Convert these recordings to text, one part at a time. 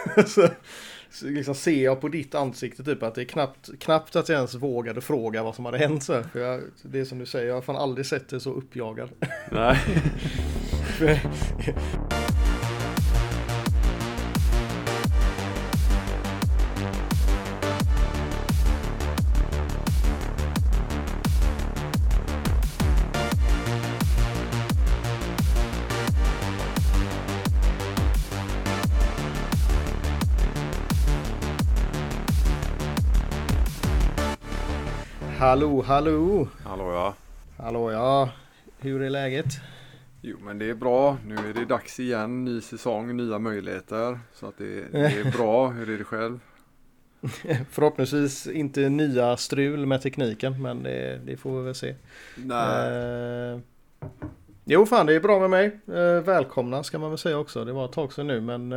Så liksom ser jag på ditt ansikte typ att det är knappt att jag ens vågade fråga vad som hade hänt så här. För det är som du säger, jag har fan aldrig sett det så uppjagad. Nej. Hallå. Hallå ja. Hallå ja. Hur är läget? Jo men det är bra. Nu är det dags igen. Ny säsong, nya möjligheter. Så att det är bra. Hur är det själv? Förhoppningsvis inte nya strul med tekniken. Men det får vi väl se. Nej. Jo fan, det är bra med mig. Välkomna ska man väl säga också. Det var ett tag sedan nu men...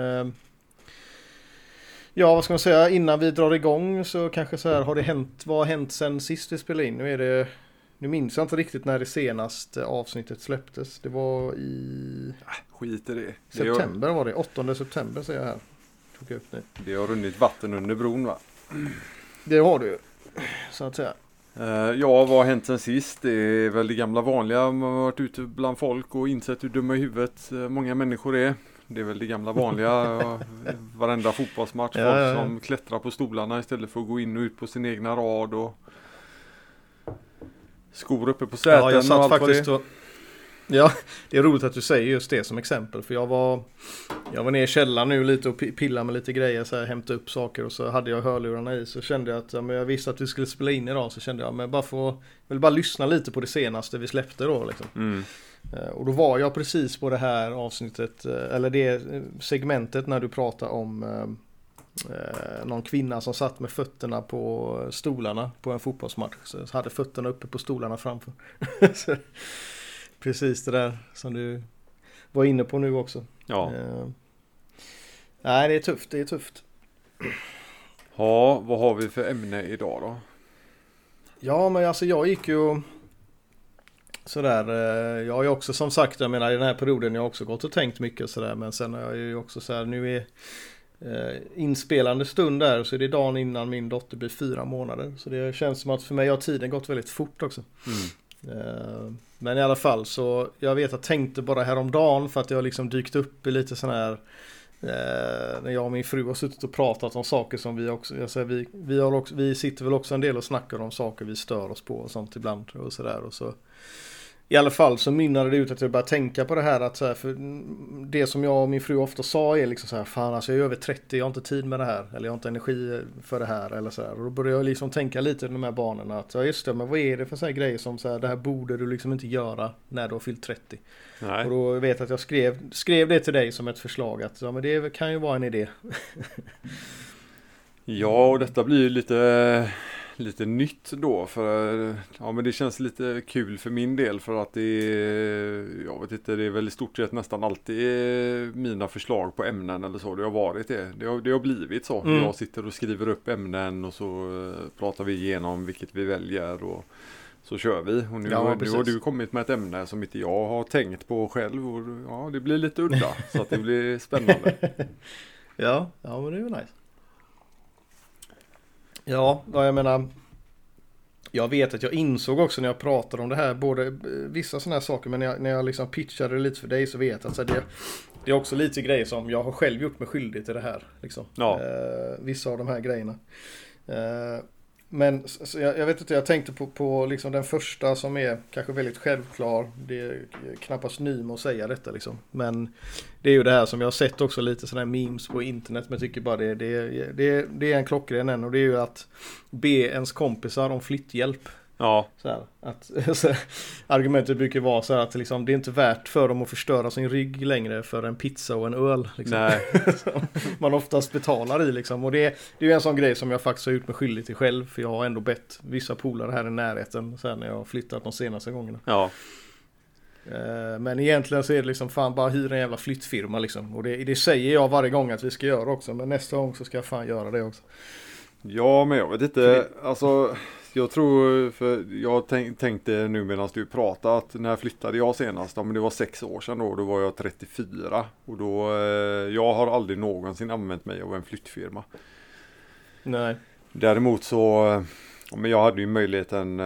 Ja, vad ska man säga? Innan vi drar igång så kanske så här, vad har hänt sen sist vi spelade in? Nu minns jag inte riktigt när det senaste avsnittet släpptes. Det var i... Skit i det. September var det. 8 september säger jag här. Tog jag upp nu. Det har runnit vatten under bron va? Det har du så att säga. Ja, vad har hänt sen sist? Det är väl det gamla vanliga. Man har varit ute bland folk och insett hur dumma i huvudet många människor är. Det är väl det gamla vanliga, varenda fotbollsmatch, folk som klättrar på stolarna istället för att gå in och ut på sin egna rad och skor uppe på säten. Ja, jag satt och allt faktiskt och... Ja, det är roligt att du säger just det som exempel, för jag var ner i källaren nu lite och pillade med lite grejer, så här, hämta upp saker och så hade jag hörlurarna i, så kände jag att jag visste att vi skulle spela in idag, så kände jag men jag vill bara lyssna lite på det senaste vi släppte då liksom. Mm. Och då var jag precis på det här avsnittet, eller det segmentet när du pratar om någon kvinna som satt med fötterna på stolarna på en fotbollsmatch, så hade fötterna uppe på stolarna framför. Så, precis det där som du var inne på nu också. Ja. Nej, det är tufft. Ja, vad har vi för ämne idag då? Ja, men alltså jag gick ju sådär, jag har ju också som sagt, jag menar i den här perioden jag har också gått och tänkt mycket sådär, men sen har jag ju också såhär, nu är inspelande stund där, så är det dagen innan min dotter blir 4 månader, så det känns som att för mig har tiden gått väldigt fort också. Men i alla fall så jag vet att jag tänkte bara häromdagen, för att jag liksom dykt upp i lite sån här när jag och min fru har suttit och pratat om saker som vi också, jag säger, vi sitter väl också en del och snackar om saker vi stör oss på och sånt ibland och sådär, och så i alla fall så mynnade det ut att jag började tänka på det här, att så här, för det som jag och min fru ofta sa är liksom så här, fan alltså jag är över 30, jag har inte tid med det här, eller jag har inte energi för det här eller så här. Och då började jag liksom tänka lite med de här barnen att ja just det, men vad är det för så här grejer som så här, det här borde du liksom inte göra när du har fyllt 30. Nej. Och då vet jag att jag skrev det till dig som ett förslag att ja men det kan ju vara en idé. Ja, och detta blir ju lite nytt då, för ja, men det känns lite kul för min del, för att det är, jag vet inte, det är väl i stort sett nästan alltid mina förslag på ämnen eller så, det har varit det har blivit så. Jag sitter och skriver upp ämnen och så pratar vi igenom vilket vi väljer och så kör vi, och nu har du kommit med ett ämne som inte jag har tänkt på själv, och ja, det blir lite udda så att det blir spännande. Ja, men det är ju nice. Ja, jag menar, jag vet att jag insåg också när jag pratade om det här, både vissa sådana här saker, men när jag liksom pitchade det lite för dig, så vet jag att så det är också lite grejer som jag har själv gjort mig skyldig till det här liksom. Ja. Vissa av de här grejerna. Men så jag vet inte, jag tänkte på liksom den första som är kanske väldigt självklar. Det är knappast ny med att säga detta liksom. Men det är ju det här som jag har sett också lite sådana här memes på internet. Men jag tycker bara det är en klockren än. Och det är ju att be ens kompisar om flytthjälp. Ja. Så här, argumentet brukar vara så här att liksom, det är inte värt för dem att förstöra sin rygg längre för en pizza och en öl. Liksom. Nej. Man oftast betalar i liksom. Och det är ju en sån grej som jag faktiskt har gjort mig skyldig till själv. För jag har ändå bett vissa polare här i närheten sen när jag har flyttat de senaste gångerna. Ja. Men egentligen så är det liksom fan bara hyra en jävla flyttfirma liksom. Och det säger jag varje gång att vi ska göra också. Men nästa gång så ska jag fan göra det också. Ja, men jag vet inte, alltså jag tror, för jag tänkte nu medan du pratade att när flyttade jag senast, men det var 6 år sedan då var jag 34 och då, jag har aldrig någonsin använt mig av en flyttfirma. Nej. Däremot så, men jag hade ju möjligheten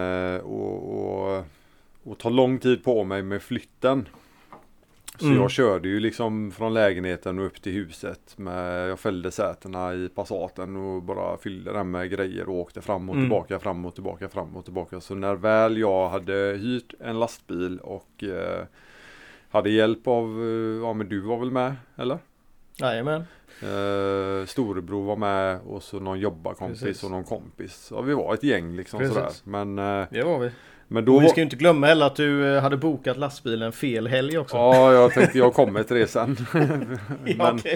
att ta lång tid på mig med flytten. Så jag körde ju liksom från lägenheten och upp till huset. Jag fällde sätena i Passaten och bara fyllde den med grejer och åkte fram och tillbaka, fram och tillbaka, fram och tillbaka. Så när väl jag hade hyrt en lastbil och hade hjälp av, ja men du var väl med, eller? Jajamän. Storebror var med och så någon jobbarkompis och någon kompis. Ja, vi var ett gäng liksom sådär. Men, det var vi. Men då... Och vi ska ju inte glömma heller att du hade bokat lastbilen fel helg också. Ja, jag tänkte jag kommer till det sen. Men, okej.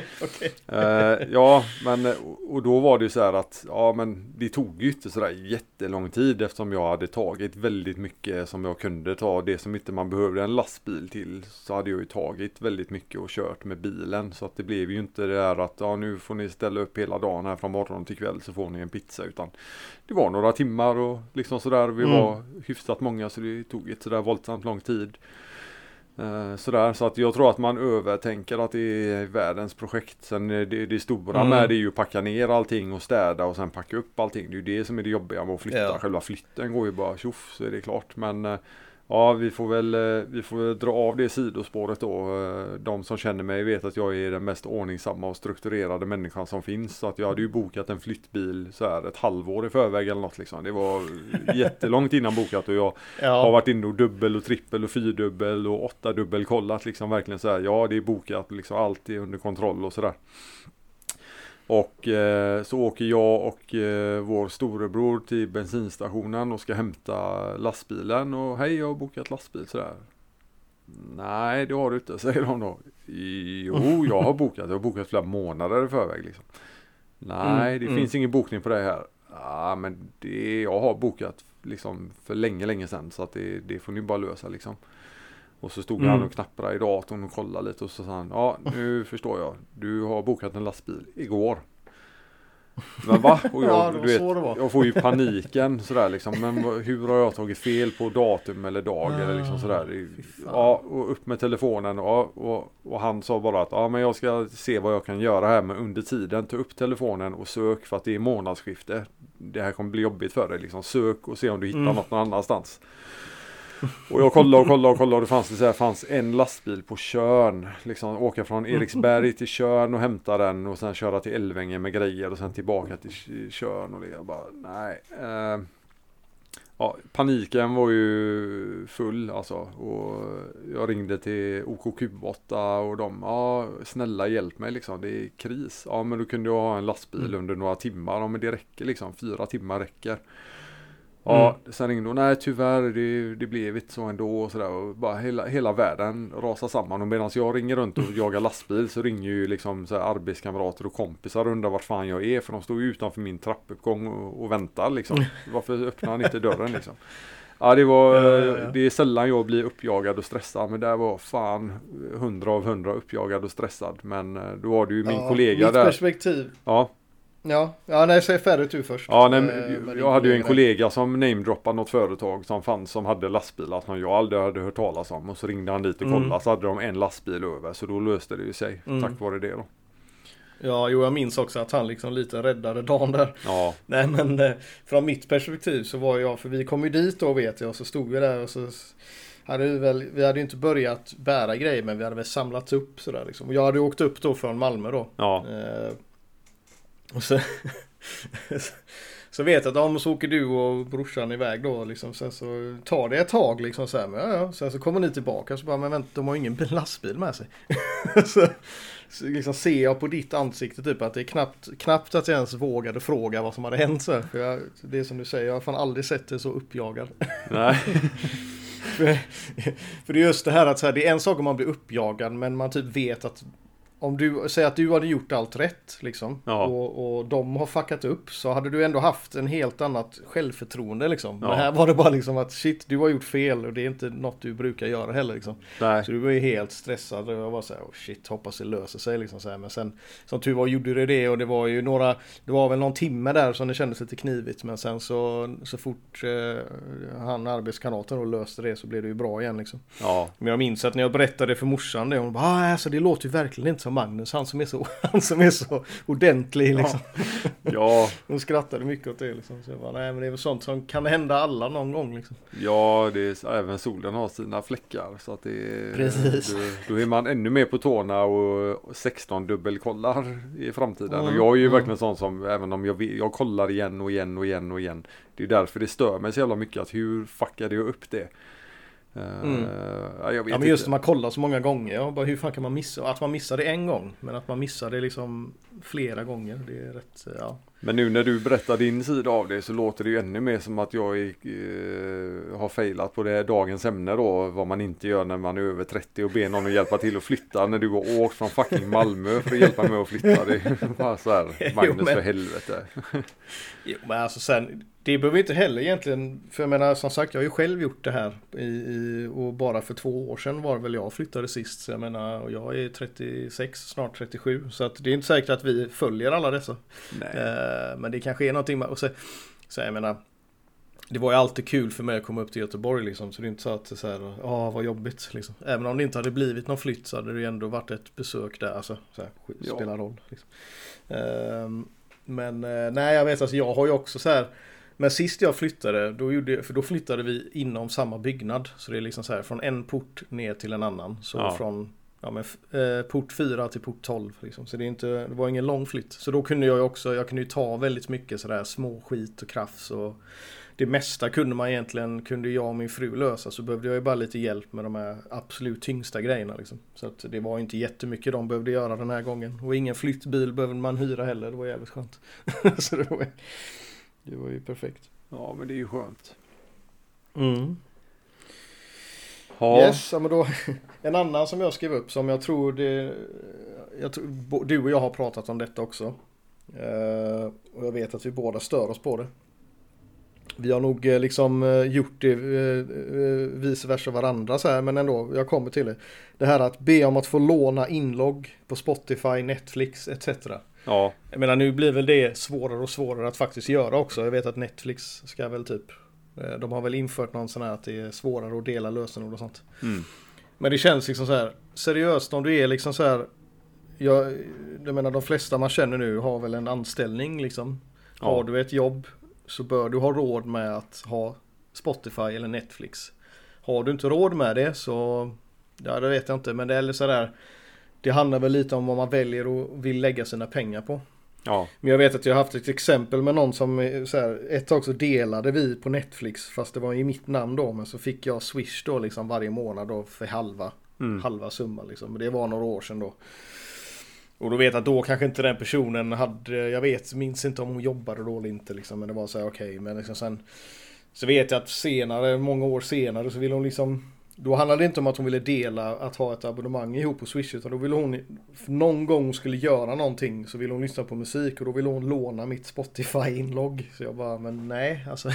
Ja, men och då var det ju så här att ja, men det tog ju inte sådär jättelång tid eftersom jag hade tagit väldigt mycket som jag kunde ta. Det som inte man behövde en lastbil till så hade jag ju tagit väldigt mycket och kört med bilen. Så att det blev ju inte det där att ja, nu får ni ställa upp hela dagen här från morgon till kväll så får ni en pizza, utan det var några timmar och liksom sådär. Vi var hyfsat många så det tog inte sådär våldsamt lång tid. Sådär, så att jag tror att man övertänker att det är världens projekt. Sen det stora med det är ju att packa ner allting och städa och sen packa upp allting. Det är ju det som är det jobbiga med att flytta. Ja. Själva flytten går ju bara tjoff, så är det klart. Men ja, vi får väl dra av det sidospåret då. De som känner mig vet att jag är den mest ordningsamma och strukturerade människan som finns. Så att jag hade ju bokat en flyttbil så här ett halvår i förväg eller något liksom. Det var jättelångt innan bokat och jag har varit inne och dubbel och trippel och fyrdubbel och 8-dubbel kollat liksom verkligen så här. Ja, det är bokat liksom, allt är under kontroll och sådär. Och så åker jag och vår storebror till bensinstationen och ska hämta lastbilen och hej, jag har bokat lastbil sådär. Nej, det har du inte, säger de då. Jo, jag har bokat flera månader i förväg liksom. Nej, det finns ingen bokning på det här. Ja, men jag har bokat liksom för länge sedan så att det får ni bara lösa liksom. Och så stod han och knapprade i datorn och kollade lite och så sa han, ja nu förstår jag, du har bokat en lastbil igår. Men va? Och jag, du vet, jag får ju paniken sådär liksom, men hur har jag tagit fel på datum eller dag eller liksom sådär. Ja, och upp med telefonen och han sa bara att ja, men jag ska se vad jag kan göra här, men under tiden ta upp telefonen och sök för att det är månadsskifte. Det här kommer bli jobbigt för dig liksom, sök och se om du hittar något någon annanstans. Och jag kollade och det fanns en lastbil på Tjörn, liksom åka från Eriksberg till Tjörn och hämta den och sen köra till Älvängen med grejer och sen tillbaka till Tjörn och det bara nej. Ja, paniken var ju full alltså, och jag ringde till OKQ8 och de, snälla hjälp mig liksom, det är kris. Ja, men då kunde jag ha en lastbil under några timmar, ja men det räcker liksom, 4 timmar räcker. Ja, sen ringde hon, nej tyvärr, det blev inte så ändå och sådär, och bara hela världen rasar samman, och medan jag ringer runt och jagar lastbil så ringer ju liksom så här arbetskamrater och kompisar och undrar vart fan jag är, för de står ju utanför min trappuppgång och väntar liksom. Varför öppnar han inte dörren liksom? Ja, det är sällan jag blir uppjagad och stressad, men där var fan 100 av 100 uppjagad och stressad, men då var det ju min kollega där. Perspektiv. Ja. Ja, nej, säg färdigt du först. Ja, jag hade ju en kollega som namedroppade något företag som fanns som hade lastbilar som jag aldrig hade hört talas om, och så ringde han dit och kollade, så hade de en lastbil över, så då löste det ju sig tack vare det då. Ja, jag minns också att han liksom lite räddade dagen där. Ja. Nej, men från mitt perspektiv så var jag, för vi kom ju dit då vet jag, och så stod vi där och så vi hade ju inte börjat bära grejer, men vi hade väl samlats upp sådär liksom. Och jag hade åkt upp då från Malmö då. Ja. Och så vet jag att så åker du och brorsan iväg då liksom, sen så tar det ett tag liksom så här, men ja. Sen så kommer ni tillbaka så bara, men vänta, de har ingen lastbil med sig. så liksom ser jag på ditt ansikte typ att det är knappt att jag ens vågade fråga vad som hade hänt så här, för det är som du säger, jag har fan aldrig sett det så uppjagad. Nej. för det är just det här att så här, det är en sak om man blir uppjagad, men man typ vet att om du säger att du hade gjort allt rätt liksom, Ja. och de har fuckat upp, så hade du ändå haft en helt annat självförtroende liksom. Ja. Men här var det bara liksom att shit, du har gjort fel och det är inte något du brukar göra heller liksom. Nej. Så du var ju helt stressad och jag var så här, oh shit, hoppas det löser sig liksom så här. Men sen, som tur var, gjorde det och det var ju det var väl någon timme där som det kändes lite knivigt, men sen så fort han arbetskamraten då löste det så blev det ju bra igen liksom. Ja. Men jag minns att när jag berättade för morsan det, hon bara, alltså det låter ju verkligen inte som Magnus, han som är så ordentlig liksom. Ja. Hon skrattade mycket åt det liksom. Så jag bara, nej men det är väl sånt som kan hända alla någon gång liksom. Ja, det är, även solen har sina fläckar, så att det är, Precis. då är man ännu mer på tårna och 16 dubbelkollar i framtiden. Och jag är ju verkligen sån som, även om jag kollar igen och igen och igen och igen. Det är därför det stör mig så jävla mycket, att hur fuckade jag upp det? Jag vet ja men just inte. när man kollar så många gånger, jag bara, hur fan kan man missa? Att man missar det en gång, men att man missar det liksom flera gånger, det är rätt, ja. Men nu när du berättar din sida av det så låter det ju ännu mer som att jag har failat på det dagens ämne då, vad man inte gör när man är över 30 och ber någon att hjälpa till att flytta när du har åkt från fucking Malmö för att hjälpa mig att flytta. Det är bara så här, Magnus, för helvete. Jo, men alltså sen, det behöver inte heller egentligen, för jag menar som sagt, jag har ju själv gjort det här och bara för 2 år sedan var väl jag flyttade sist, så jag menar, och jag är 36, snart 37, så att det är inte säkert att vi följer alla dessa. Nej. Men det kanske är någonting, och så jag menar, det var ju alltid kul för mig att komma upp till Göteborg liksom, så det är inte så att det är så här, vad jobbigt liksom. Även om det inte hade blivit någon flytt så hade det ju ändå varit ett besök där, alltså så här, spelar roll liksom. Men nej, jag vet, alltså jag har ju också så här, men sist jag flyttade, då flyttade vi inom samma byggnad, så det är liksom så här från en port ner till en annan, så från port 4 till port 12 liksom. Så det var ingen lång flytt, så då kunde jag kunde ju ta väldigt mycket sådär små skit och krafts, och det mesta kunde jag och min fru lösa, så behövde jag ju bara lite hjälp med de här absolut tyngsta grejerna liksom. Så att det var inte jättemycket de behövde göra den här gången, och ingen flyttbil behövde man hyra heller, det var jävligt skönt. Så det var ju perfekt. Ja, men det är ju skönt. Mm. Ja. Yes, men då en annan som jag skrev upp, som jag tror du och jag har pratat om detta också. Och jag vet att vi båda stör oss på det. Vi har nog liksom gjort det vice versa varandra så här, men ändå, jag kommer till det. Det här att be om att få låna inlogg på Spotify, Netflix etc. Ja. Jag menar, nu blir väl det svårare och svårare att faktiskt göra också. Jag vet att Netflix ska väl typ, de har väl infört någon sån här att det är svårare att dela lösenord och sånt. Mm. Men det känns liksom så här, seriöst, om du är liksom så här, jag menar de flesta man känner nu har väl en anställning liksom. Ja. Har du ett jobb så bör du ha råd med att ha Spotify eller Netflix. Har du inte råd med det så, ja det vet jag inte, men det är så där, det handlar väl lite om vad man väljer och vill lägga sina pengar på. Ja. Men jag vet att jag har haft ett exempel med någon som så här, ett tag så delade vi på Netflix, fast det var i mitt namn då, men så fick jag Swish då liksom varje månad då för halva summa liksom. Men det var några år sedan då. Och då vet jag att då kanske inte den personen hade, minns inte om hon jobbade då eller inte liksom, men det var så här okej, men liksom sen så vet jag att senare, många år senare så ville hon liksom, då handlade det inte om att hon ville dela att ha ett abonnemang ihop på Swish, utan då ville hon, för någon gång skulle göra någonting så ville hon lyssna på musik, och då ville hon låna mitt Spotify-inlogg. Så jag bara, men nej alltså.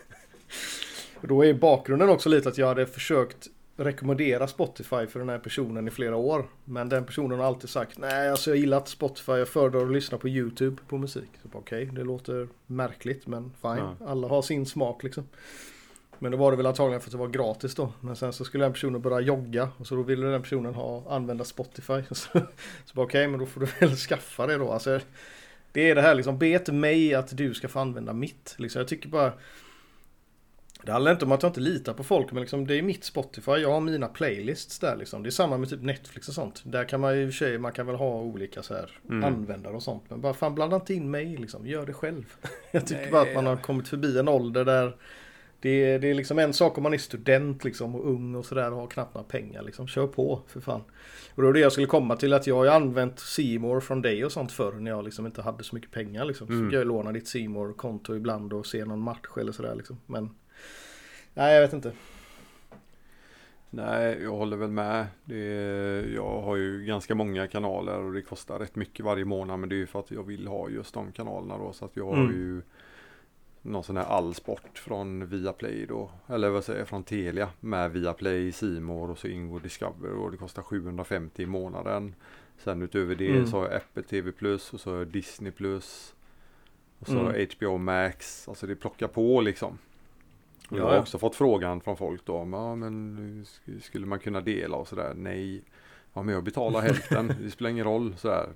Och då är bakgrunden också lite att jag hade försökt rekommendera Spotify för den här personen i flera år, men den personen har alltid sagt, nej alltså jag gillar inte Spotify, jag föredrar att lyssna på YouTube på musik. Så okej, det låter märkligt, men fine, alla har sin smak liksom. Men då var det väl antagligen för att det var gratis då. Men sen så skulle den personen börja jogga, och så då ville den personen använda Spotify. Så okej, men då får du väl skaffa det då. Alltså, det är det här liksom, be inte mig att du ska få använda mitt. Liksom, jag tycker bara, det handlar inte om att jag inte litar på folk, men liksom, det är mitt Spotify, jag har mina playlists där liksom. Det är samma med typ Netflix och sånt. Där kan man ju man kan väl ha olika så här användare och sånt. Men bara fan, blanda inte in mig liksom, gör det själv. Jag tycker bara att man har kommit förbi en ålder där det är liksom en sak om man är student liksom, och ung och sådär och har knappt några pengar liksom. Kör på för fan. Och då är det jag skulle komma till, att jag har använt C More från dig och sånt förr när jag liksom inte hade så mycket pengar liksom. Så fick jag låna ditt C More-konto ibland och se någon match eller sådär liksom. Men nej, jag vet inte. Nej, jag håller väl med. Jag har ju ganska många kanaler och det kostar rätt mycket varje månad, men det är ju för att jag vill ha just de kanalerna då, så att jag har ju någon sån här allsport från Viaplay då, eller vad säger jag, från Telia med Viaplay, C More och så ingår Discover och det kostar 750 i månaden. Sen utöver det så har jag Apple TV Plus och så har jag Disney Plus och så har jag HBO Max, alltså det plockar på liksom. Och jag har också fått frågan från folk då, men skulle man kunna dela och sådär? Nej, ja, men jag betalar hälften, det spelar ingen roll sådär.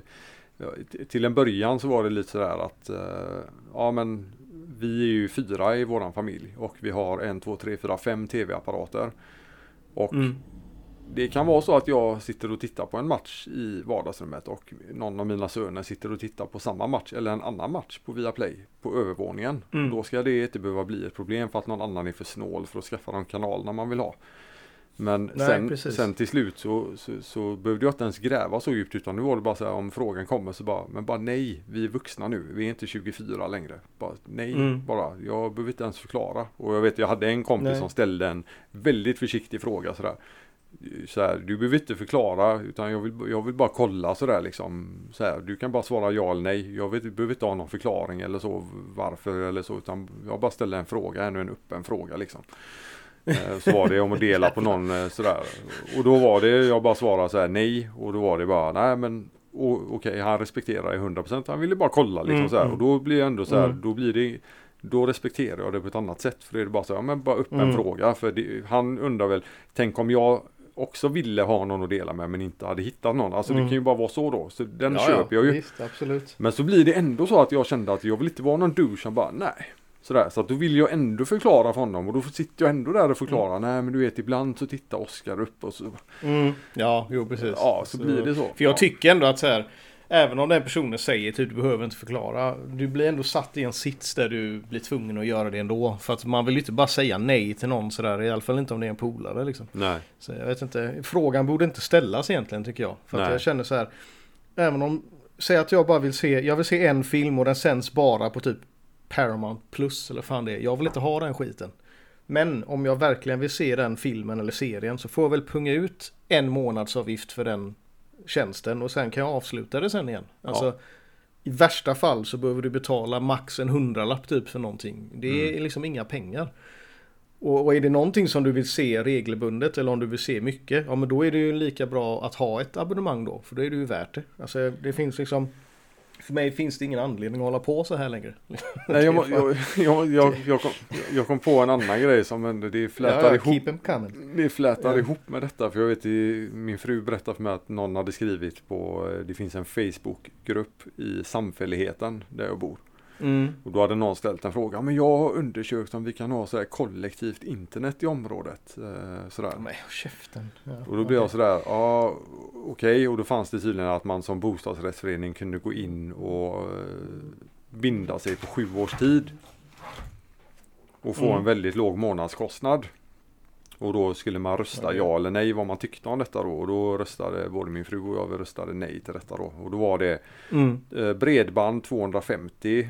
Till en början så var det lite sådär att ja, men vi är ju 4 i våran familj och vi har 1, 2, 3, 4, 5 tv-apparater och det kan vara så att jag sitter och tittar på en match i vardagsrummet och någon av mina söner sitter och tittar på samma match eller en annan match på Viaplay på övervåningen. Då ska det inte behöva bli ett problem för att någon annan är för snål för att skaffa de kanalerna man vill ha. Men sen till slut så behövde jag inte ens gräva så djupt, utan nu var det bara så här, om frågan kommer så bara nej, vi är vuxna nu, vi är inte 24 längre. Bara nej, jag behöver inte ens förklara. Och jag vet, jag hade en kompis som ställde en väldigt försiktig fråga så här, du behöver inte förklara, utan jag vill bara kolla sådär liksom, så här, du kan bara svara ja eller nej, behöver inte ha någon förklaring eller så, varför eller så, utan jag bara ställer en fråga, ännu en öppen fråga liksom. Så var det om att dela på någon sådär, och då var det, jag bara svarade så här nej, och då var det bara nej, men okej, han respekterar 100%, han ville bara kolla liksom så här, och då blir det ändå så här, då respekterar jag det på ett annat sätt, för det är bara så här, men bara öppen fråga, för han undrar väl, tänk om jag också ville ha någon att dela med men inte hade hittat någon. Alltså det kan ju bara vara så då. Så den köper jag ju. Visst, absolut. Men så blir det ändå så att jag kände att jag vill inte vara någon douche som bara nej. Sådär. Så att då vill jag ändå förklara för honom. Och då sitter jag ändå där och förklarar. Nej, men du vet, ibland så tittar Oskar upp och så. Ja, jo precis. Ja, så blir det så. För jag tycker ändå att så här, även om den personen säger typ du behöver inte förklara, du blir ändå satt i en sits där du blir tvungen att göra det ändå. För att man vill inte bara säga nej till någon sådär, i alla fall inte om det är en polare liksom. Nej. Så jag vet inte, frågan borde inte ställas egentligen tycker jag. För att jag känner så här, även om, säg att jag bara vill se en film och den sänds bara på typ Paramount Plus eller fan det är. Jag vill inte ha den skiten. Men om jag verkligen vill se den filmen eller serien så får jag väl punga ut en månadsavgift för den tjänsten och sen kan jag avsluta det sen igen. Alltså i värsta fall så behöver du betala max en 100-lapp typ för någonting. Det är liksom inga pengar. Och är det någonting som du vill se regelbundet eller om du vill se mycket, ja men då är det ju lika bra att ha ett abonnemang då, för då är det ju värt det. Alltså det finns liksom, för mig finns det ingen anledning att hålla på så här längre. Nej, jag kom på en annan grej som det flätar ihop med detta. För jag vet, min fru berättade för mig att någon hade skrivit det finns en Facebookgrupp i samfälligheten där jag bor. Och då hade någon ställt en fråga, men jag har undersökt om vi kan ha så här kollektivt internet i området. Sådär. Men käften. Ja, och då blev jag sådär, okej. Och då fanns det tydligen att man som bostadsrättsförening kunde gå in och binda sig på 7 års tid. Och få en väldigt låg månadskostnad. Och då skulle man rösta ja eller nej vad man tyckte om detta då. Och då röstade både min fru och jag röstade nej till detta då. Och då var det bredband 250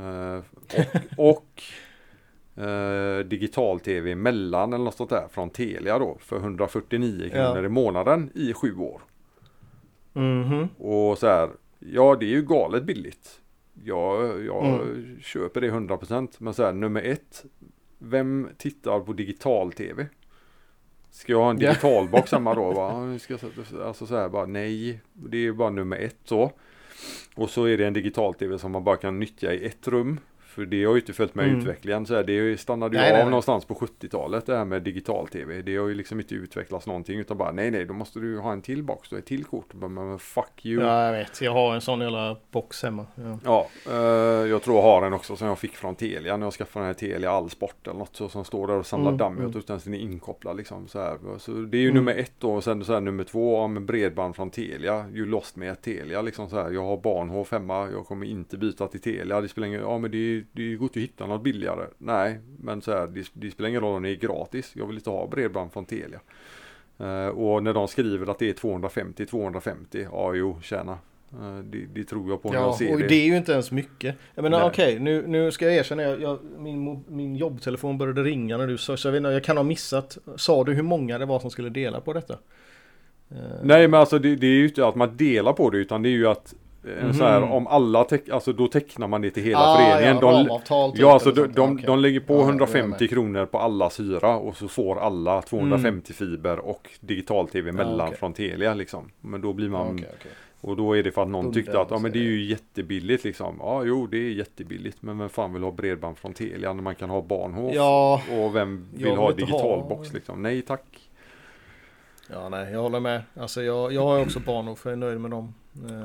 och digital-tv mellan eller något sånt där från Telia då för 149 kronor i månaden i 7 år. Och så här, ja det är ju galet billigt. Jag köper det 100%, men så här, nummer 1, vem tittar på digital-tv? Ska jag ha en digitalbox hemma då? Alltså så här, bara nej, det är ju bara nummer 1 så. Och så är det en digital-tv som man bara kan nyttja i ett rum. För det har ju inte följt med utvecklingen. Så här, det stannade ju av någonstans på 70-talet det här med digital-tv. Det har ju liksom inte utvecklats någonting, utan bara nej, då måste du ha en till box, ett till kort. Men fuck you. Ja, jag vet. Jag har en sån jävla box hemma. Jag tror jag har en också som jag fick från Telia när jag skaffade den här Telia Allsport eller något så, som står där och samlar damm ut utan att den är inkopplad liksom så här. Så det är ju nummer 1 då, och sen så här, nummer 2 med bredband från Telia. You lost me at Telia liksom så här. Jag har Bahnhof hemma, jag kommer inte byta till Telia. Det spelar ingen, men det går inte att hitta något billigare. Nej, men så här, det spelar ingen roll om det är gratis. Jag vill inte ha bredband från Telia. Och när de skriver att det är 250, ja jo, tjäna. Det tror jag på när jag ser och det. det är ju inte ens mycket. Jag menar okej, nu ska jag erkänna, min jobbtelefon började ringa när du sa, så jag kan ha missat. Sa du hur många det var som skulle dela på detta? Nej, men alltså det är ju inte att man delar på det, utan det är ju att så här, om alla alltså då tecknar man det till hela föreningen. Ramavtal typ, alltså okay. de lägger på 150 kronor på allas hyra och så får alla 250 fiber och digital-tv mellan från Telia liksom. Men då blir man och då är det för att någon tyckte att men det är ju jättebilligt liksom. Ja, jo, det är jättebilligt, men vem fan vill ha bredband från Telia när man kan ha barnhov? Och vem vill ha digitalbox liksom? Nej, tack. Ja, nej, jag håller med. Alltså jag har också barnhov, för jag är nöjd med dem.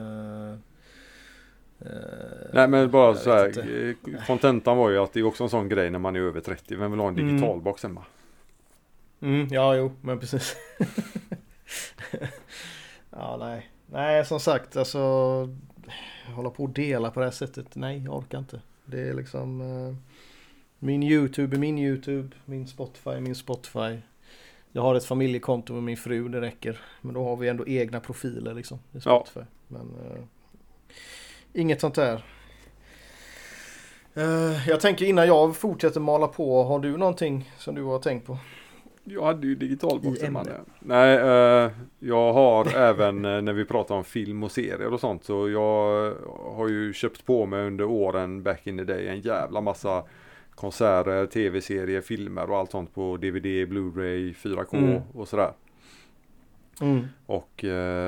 Nej, men bara så här, kontentan var ju att det är också en sån grej när man är över 30. Vem vill ha en digitalbox hemma? Ja, jo, men precis. Nej, som sagt, alltså hålla på att dela på det här sättet. Nej, jag orkar inte. Det är liksom min YouTube är min YouTube, min Spotify är min Spotify. Jag har ett familjekonto med min fru, det räcker. Men då har vi ändå egna profiler liksom i Spotify. Ja. Men inget sånt där. Jag tänker innan jag fortsätter mala på, har du någonting som du har tänkt på? Jag hade ju digitalboxen, man. Nej, jag har även när vi pratar om film och serier och sånt, så jag har ju köpt på mig under åren back in the day en jävla massa konserter, tv-serier, filmer och allt sånt på DVD, Blu-ray, 4K och sådär. Och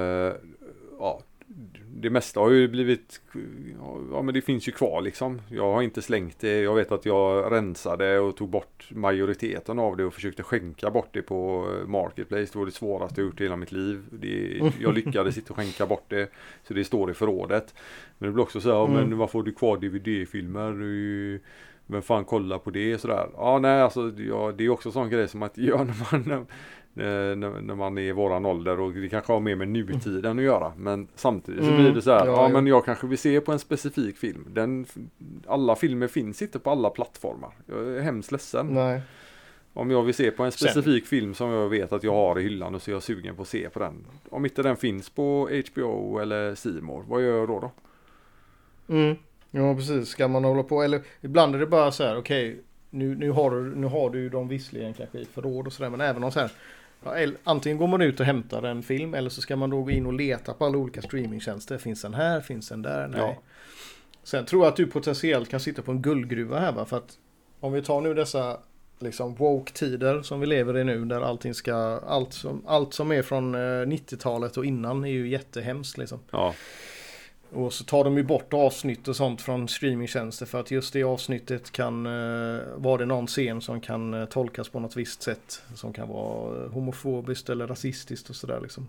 det mesta har ju blivit, men det finns ju kvar liksom. Jag har inte slängt det. Jag vet att jag rensade och tog bort majoriteten av det och försökte skänka bort det på Marketplace. Det var det svåraste jag gjort i hela mitt liv. Jag lyckades inte skänka bort det, så det står i förrådet. Men det blir också så här, men varför får du kvar DVD-filmer? Vem fan kollar på det sådär? Ja, nej, alltså det är också sån grej som att göra när man är i våran ålder, och det kanske har mer med nutiden att göra, men samtidigt så blir det så här, men jag kanske vill se på en specifik film. Alla filmer finns inte på alla plattformar. Jag är hemskt ledsen. Nej. Om jag vill se på en specifik film som jag vet att jag har i hyllan, och så är jag sugen på att se på den. Om inte den finns på HBO eller C More, vad gör jag då? Ja, precis. Ska man hålla på, eller ibland är det bara så här, okej, nu har du de visserligen kanske i förråd och sådär, men även om så här, antingen går man ut och hämtar en film, eller så ska man då gå in och leta på alla olika streamingtjänster. Finns den här? Finns den där? Nej. Ja. Sen tror jag att du potentiellt kan sitta på en guldgruva här, för att om vi tar nu dessa liksom woke-tider som vi lever i nu, där allt som är från 90-talet och innan är ju jättehemskt liksom. Ja. Och så tar de ju bort avsnitt och sånt från streamingtjänster, för att just det avsnittet kan vara det någon scen som kan tolkas på något visst sätt, som kan vara homofobiskt eller rasistiskt och sådär liksom.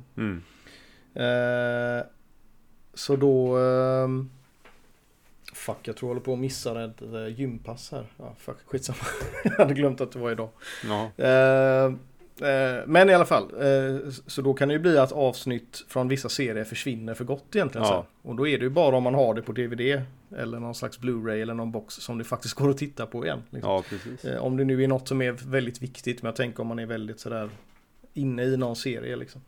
Så då jag tror jag håller på att missa ett gympass här. Ja, skitsamma. Jag hade glömt att det var idag. Men i alla fall, så då kan det ju bli att avsnitt från vissa serier försvinner för gott egentligen. Ja. Och då är det ju bara om man har det på DVD eller någon slags Blu-ray eller någon box som det faktiskt går att titta på igen. Liksom. Ja, precis. Om det nu är något som är väldigt viktigt, men jag tänker om man är väldigt sådär inne i någon serie liksom.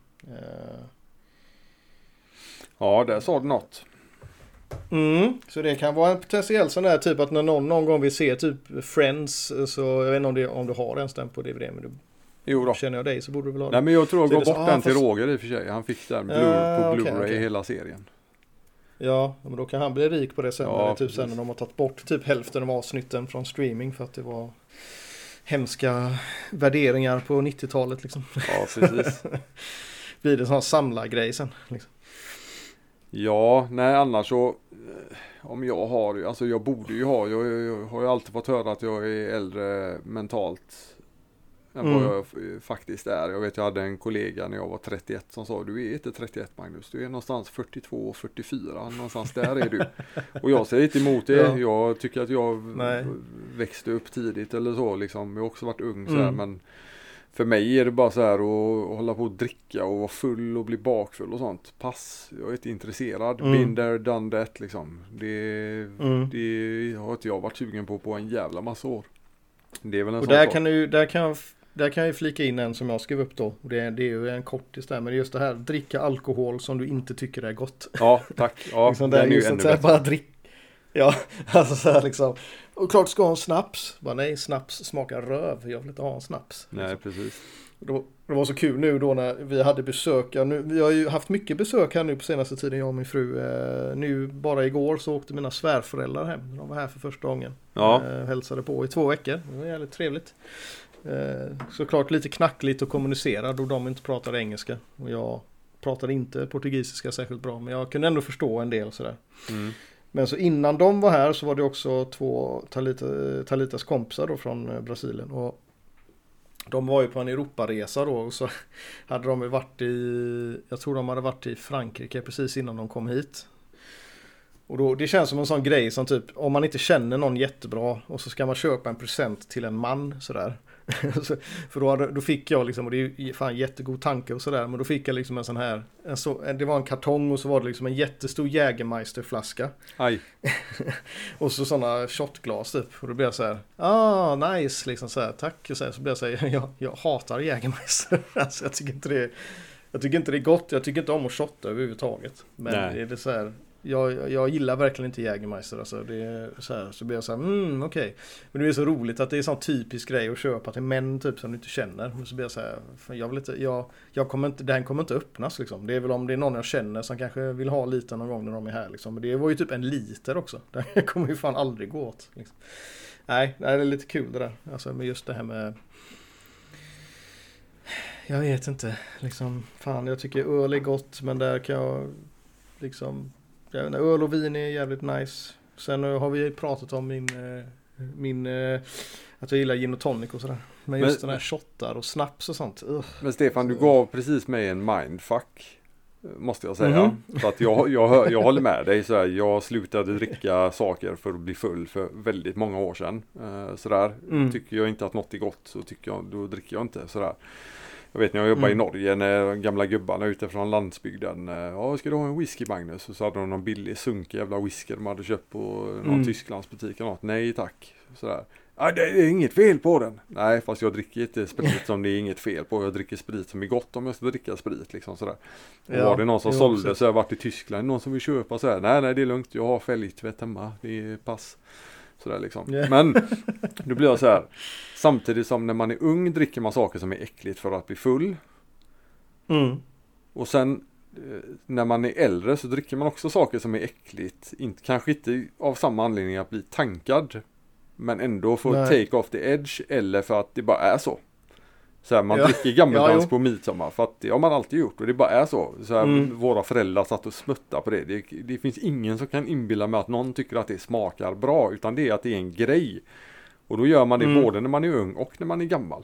Ja, där sa du något. Så det kan vara en potentiell sån där typ att när någon gång vill se typ Friends, så jag vet inte om du har ens den på DVD, men du känner jag dig så borde du väl ha det. Nej, men jag tror jag går bort den till Roger i och för sig. Han fick den på Blu-ray hela serien. Ja, men då kan han bli rik på det sen. Ja, typ sen när de har tagit bort typ hälften av avsnitten från streaming för att det var hemska värderingar på 90-talet liksom. Ja, precis. Blir det en sån här samlargrej sen liksom. Ja, nej, annars så om jag har, alltså jag borde ju ha, jag har ju alltid fått höra att jag är äldre mentalt än vad jag faktiskt är. Jag vet, jag hade en kollega när jag var 31 som sa, du är inte 31 Magnus, du är någonstans 42, 44, någonstans där är du. Och jag säger inte emot det, jag tycker att jag växte upp tidigt eller så liksom, jag har också varit ung så här, men för mig är det bara så här att hålla på att dricka och vara full och bli bakfull och sånt. Pass, jag är inte intresserad. Been there, done that liksom. Det har inte jag varit sugen på en jävla massa år. Det är väl en och sån där sak. där kan jag ju flika in en som jag skrev upp då. Det är ju en kortis där, men det är just det här, dricka alkohol som du inte tycker är gott. Ja, tack. Ja, liksom den är ju ännu bättre. bara ja, alltså så här liksom. Och klart ska ha en snaps. Bara nej, snaps smakar röv. Jag vill inte ha en snaps. Nej, precis. Det var så kul nu då när vi hade besök. Vi har ju haft mycket besök här nu på senaste tiden, jag och min fru. Nu bara igår så åkte mina svärföräldrar hem. De var här för första gången. Ja. Hälsade på i 2 veckor. Det var jävligt trevligt. Såklart lite knackligt att kommunicera då de inte pratade engelska. Och jag pratade inte portugisiska särskilt bra. Men jag kunde ändå förstå en del sådär. Mm. Men så innan de var här så var det också 2 Talitas kompisar då från Brasilien. Och de var ju på en Europaresa då och så hade de ju varit jag tror de hade varit i Frankrike precis innan de kom hit. Och då, det känns som en sån grej som typ, om man inte känner någon jättebra och så ska man köpa en present till en man sådär. För då fick jag liksom, och det är ju fan jättegod tanke och sådär, men då fick jag liksom en sån här, det var en kartong och så var det liksom en jättestor Jägermeisterflaska. Aj. Och så sådana shotglas typ. Och då blev jag så här, nice, liksom så här, tack. Och så blev jag så här, jag hatar Jägermeister. Alltså jag tycker inte det är gott, jag tycker inte om att shotta överhuvudtaget. Men det är så här, jag gillar verkligen inte Jägermeister, alltså det är så här, så blir jag så här, okej. Men det är så roligt att det är en sån typisk grej att köpa till män typ som du inte känner. Men så blir jag så här, jag vill inte, den kommer inte öppnas liksom. Det är väl om det är någon jag känner som kanske vill ha lite någon gång när de är här liksom. Men det var ju typ 1 liter också. Det kommer ju fan aldrig gå åt liksom. Nej, det är lite kul det där. Alltså med just det här med, jag vet inte liksom, fan jag tycker öl är gott, men där kan jag liksom, öl och vin är jävligt nice. Sen har vi pratat om min att jag gillar gin och tonic och sådär. Men just den här shottar och snaps och sånt. Men Stefan, du gav precis mig en mindfuck, måste jag säga. För att jag håller med dig. Så här, jag slutade dricka saker för att bli full för väldigt många år sedan. Sådär. Tycker jag inte att något är gott så då dricker jag inte. Sådär. Jag vet när jag jobbade i Norge, när gamla gubbarna ute från landsbygden, ska du ha en whisky, Magnus? Och så hade de någon billig sunkig jävla whisky de hade köpt på någon Tysklandsbutik eller något. Nej tack. Sådär. Det är inget fel på den. Nej, fast jag dricker inte sprit som det är inget fel på. Jag dricker sprit som är gott om jag ska dricka sprit liksom sådär. Och var det någon som sålde så har jag varit i Tyskland, någon som vill köpa så här. Nej det är lugnt, jag har fälgtvätt hemma. Det är pass. Sådär liksom. Yeah. Men då blir jag så här, samtidigt som när man är ung dricker man saker som är äckligt för att bli full. Och sen när man är äldre så dricker man också saker som är äckligt. Kanske inte av samma anledning att bli tankad, men ändå för take off the edge, eller för att det bara är så. Så här, man dricker gammeldans på midsommar för att det har man alltid gjort och det bara är så. Så här, våra föräldrar satt och smuttar på det. Det finns ingen som kan inbilla mig att någon tycker att det smakar bra, utan det är att det är en grej. Och då gör man det både när man är ung och när man är gammal.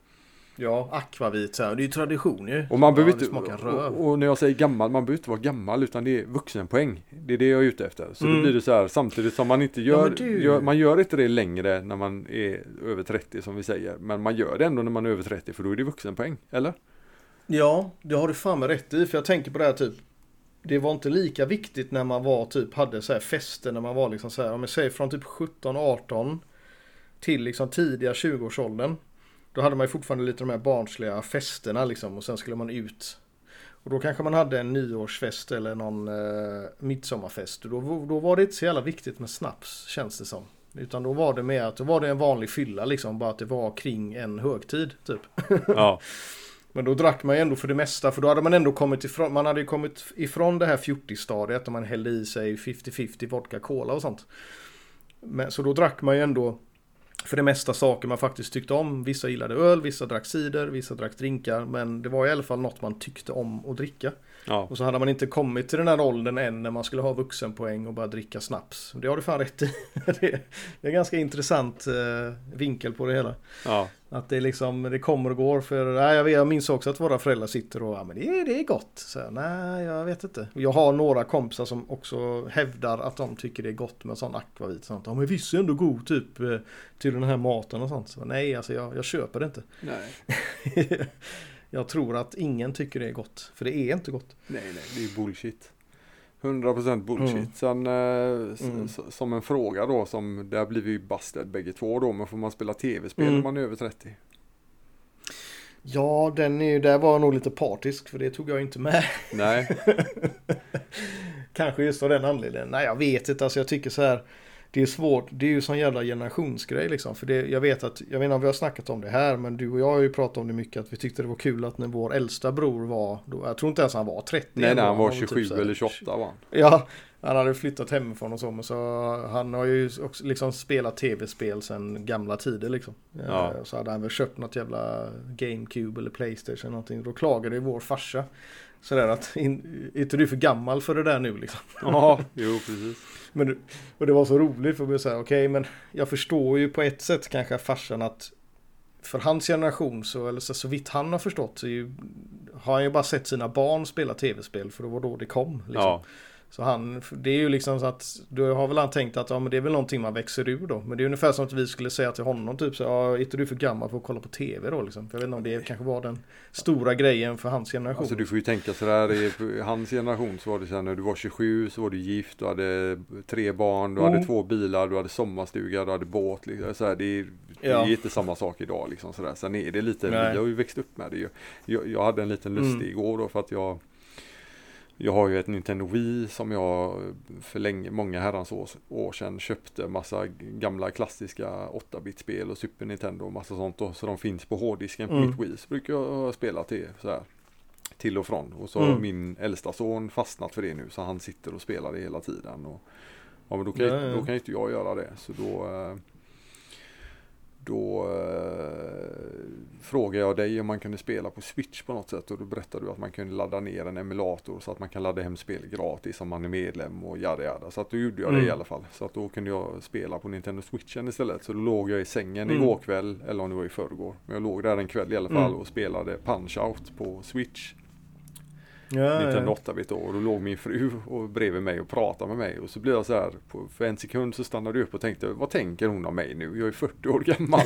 Ja, akvavit, så här. Det är ju tradition ju. Och man behöver inte, och när jag säger gammal, man behöver inte vara gammal, utan det är vuxenpoäng. Det är det jag är ute efter. Så då blir det så här, samtidigt som man inte man gör inte det längre när man är över 30 som vi säger. Men man gör det ändå när man är över 30, för då är det vuxenpoäng, eller? Ja, det har du fan med rätt i. För jag tänker på det här typ, det var inte lika viktigt när man var typ, hade så här fester när man var liksom så här, om jag säger från typ 17-18 till liksom tidiga 20-årsåldern. Då hade man ju fortfarande lite de här barnsliga festerna liksom, och sen skulle man ut. Och då kanske man hade en nyårsfest eller någon midsommarfest. Och då var det inte så jävla viktigt med snaps, känns det som. Utan då var det med att då var det en vanlig fylla liksom, bara att det var kring en högtid typ. Ja. Men då drack man ju ändå för det mesta, för då hade man ändå kommit ifrån, man hade ju kommit ifrån det här 40-stadiet där man hällde i sig 50-50 vodka, cola och sånt. Men, så då drack man ju ändå för det mesta saker man faktiskt tyckte om. Vissa gillade öl, vissa drack cider, vissa drack drinkar. Men det var i alla fall något man tyckte om att dricka. Ja. Och så hade man inte kommit till den här åldern än när man skulle ha vuxenpoäng och bara dricka snaps. Det har du fan rätt i. Det är en ganska intressant vinkel på det hela. Ja. Att det liksom, det kommer och går. För jag minns också att våra föräldrar sitter och men det är gott. Så, nej, jag vet inte. Jag har några kompisar som också hävdar att de tycker det är gott med sån akvavit. Sånt. Ja, men visst är ändå god typ till den här maten och sånt. Så, nej, alltså jag köper det inte. Nej. Jag tror att ingen tycker det är gott. För det är inte gott. Nej, det är bullshit. 100% bullshit. Sen som en fråga då, som där blir vi busted bägge två då, men får man spela tv-spel när man är över 30? Ja, där var jag nog lite partisk för det tog jag inte med. Nej. Kanske just av den anledningen. Nej, jag vet inte. Alltså jag tycker så här. Det är svårt. Det är ju sån jävla generationsgrej liksom. För jag vet inte om vi har snackat om det här. Men du och jag har ju pratat om det mycket. Att vi tyckte det var kul att när vår äldsta bror var. Jag tror inte ens han var 30. Nej, han var 27 typ eller 28 var han. Ja, han hade flyttat hemifrån och så. Men så han har ju också liksom spelat tv-spel sedan gamla tider liksom. Ja. Så hade han väl köpt något jävla GameCube eller Playstation eller någonting. Då klagade vår farsa. Sådär att, inte du för gammal för det där nu liksom. Ja, jo precis. Och det var så roligt för att säga, okej, men jag förstår ju på ett sätt kanske farsan att för hans generation så vitt han har förstått så har han ju bara sett sina barn spela tv-spel för det var då det kom liksom. Ja. Så det är ju liksom så att då har väl han tänkt att men det är väl någonting man växer ur då. Men det är ungefär som att vi skulle säga till honom typ så är inte du för gammal för att kolla på tv då liksom. För jag vet inte om det kanske var den stora grejen för hans generation. Alltså du får ju tänka sådär, i hans generation så var det så när du var 27 så var du gift, du hade 3 barn, du hade 2 bilar, du hade sommarstuga, du hade båt liksom. Så här, det är inte samma sak idag liksom sådär. Sen är det lite, vi har ju växt upp med det. Jag hade en liten lustig igår då för att jag har ju ett Nintendo Wii som jag för många herrans år sedan köpte massa gamla klassiska 8-bit-spel och Super Nintendo och massa sånt då, så de finns på hårddisken på mitt Wii. Så brukar jag spela till och från. Och så har min äldsta son fastnat för det nu så han sitter och spelar det hela tiden. Och, men då kan inte jag göra det. Så då frågade jag dig om man kunde spela på Switch på något sätt och då berättade du att man kunde ladda ner en emulator så att man kan ladda hem spel gratis om man är medlem och jada. Så att då gjorde jag det i alla fall. Så att då kunde jag spela på Nintendo Switchen istället. Så då låg jag i sängen igår kväll, eller om det var i förrgår. Men jag låg där en kväll i alla fall och spelade Punch-Out på Switch. Nintendo 8-bit och då låg min fru och bredvid mig och pratade med mig och så blev jag så här, för en sekund så stannade jag upp och tänkte, vad tänker hon om mig nu? Jag är 40 år gammal.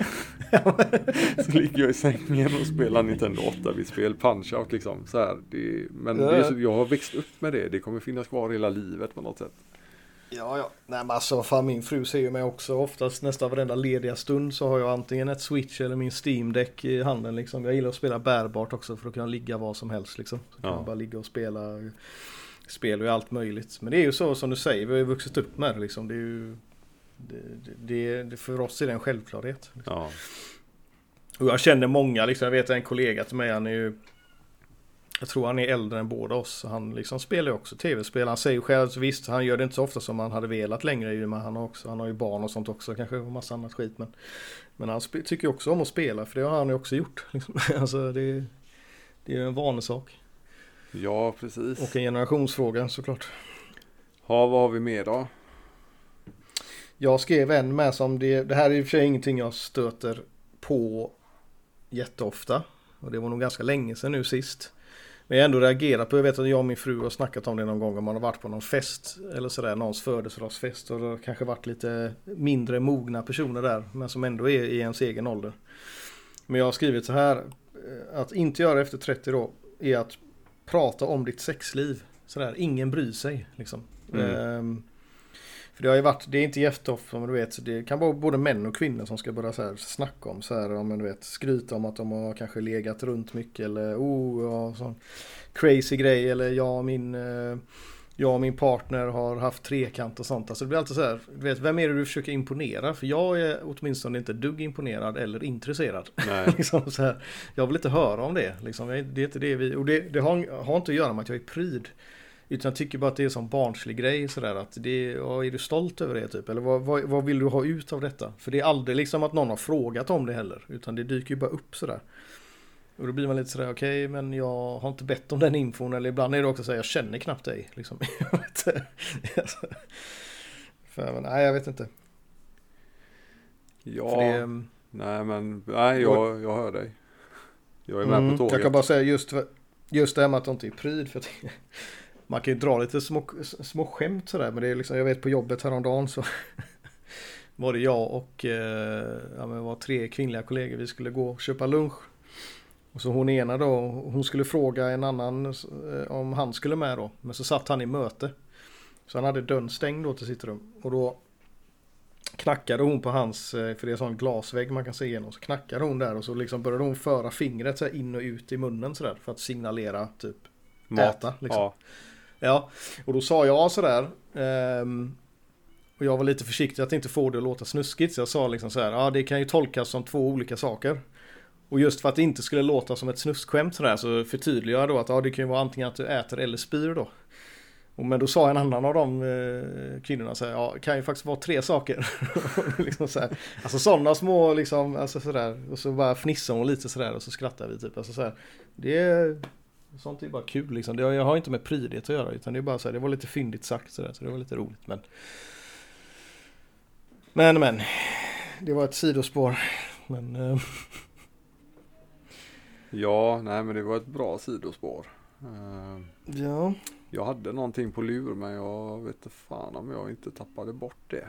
Så ligger jag i sängen och spelar Nintendo 8-bit-spel, Punch-Out liksom så här. Jag har växt upp med det kommer finnas kvar hela livet på något sätt. Ja. Nej men alltså fan, min fru ser ju mig också oftast nästan varenda lediga stund så har jag antingen ett Switch eller min Steam Deck i handen liksom. Jag gillar att spela bärbart också för att kunna ligga var som helst liksom. Så kan man bara ligga och spela spel och allt möjligt. Men det är ju så som du säger, vi har ju vuxit upp med det liksom. Det är ju det för oss är det en självklarhet. Liksom. Ja. Och jag känner många liksom, jag vet en kollega till mig, jag tror han är äldre än båda oss. Han liksom spelar ju också tv-spel. Han säger själv, visst, han gör det inte så ofta som han hade velat längre. Men han har ju barn och sånt också, kanske och massa annat skit. Men han tycker också om att spela, för det har han ju också gjort. Liksom. Alltså det är en vanesak. Ja, precis. Och en generationsfråga såklart. Ja, vad har vi mer då? Jag skrev en med som det här är i och för sig ingenting jag stöter på jätteofta. Och det var nog ganska länge sedan nu sist. Men jag ändå reagerat på, jag vet att jag och min fru har snackat om det någon gång om man har varit på någon fest eller sådär, någons födelsedagsfest och det har kanske varit lite mindre mogna personer där men som ändå är i ens egen ålder. Men jag har skrivit så här, att inte göra efter 30 år är att prata om ditt sexliv. Sådär, ingen bryr sig liksom. För det har ju varit, det är inte jätteofta men du vet, det kan vara både män och kvinnor som ska börja så här snacka om så här, om du vet, skryta om att de har kanske legat runt mycket eller sån crazy grej eller jag och min partner har haft trekant och sånt. Alltså det blir alltid så här, du vet, vem är det du försöker imponera? För jag är åtminstone inte dugg imponerad eller intresserad. Liksom så här, jag vill inte höra om det. Liksom, det är inte det och det har inte att göra med att jag är pryd. Utan jag tycker bara att det är en sån barnslig grej sådär, att är du stolt över det typ? Eller vad vill du ha ut av detta? För det är aldrig liksom att någon har frågat om det heller, utan det dyker ju bara upp sådär. Och då blir man lite sådär, okej, men jag har inte bett om den infon, eller ibland är det också så här, jag känner knappt dig liksom. Nej, jag vet inte. Ja, jag hör dig. Jag är med på tåget. Jag kan bara säga just det här med att de inte är pryd, för att man kan ju dra lite små skämt sådär, men det är liksom, jag vet på jobbet häromdagen så var det jag och det var 3 kvinnliga kollegor, vi skulle gå och köpa lunch. Och så hon ena då, hon skulle fråga en annan om han skulle med då, men så satt han i möte. Så han hade dörren stängd då till sitt rum och då knackade hon på hans, för det är en sån glasvägg man kan se igenom, så knackade hon där och så liksom började hon föra fingret så här in och ut i munnen sådär för att signalera typ äta liksom. Ja. Ja, och då sa jag sådär, och jag var lite försiktig att inte få det att låta snuskigt, så jag sa liksom så här, ja det kan ju tolkas som 2 olika saker. Och just för att det inte skulle låta som ett snuskskämt sådär, så förtydligar jag då att ja, det kan ju vara antingen att du äter eller spyr då. Men då sa en annan av de kvinnorna så här, ja, kan ju faktiskt vara 3 saker. Liksom så här. Alltså sådana små liksom, alltså sådär, och så bara fnissar hon lite sådär och så skrattar vi typ. Alltså så här, det är sånt är bara kul liksom. Jag har inte med prydhet att göra, utan det är bara så här, det var lite fyndigt sagt sådär, så det var lite roligt, men det var ett sidospår. Men Ja, nej men det var ett bra sidospår. ja. Jag hade någonting på lur, men jag vet inte fan om jag inte tappade bort det.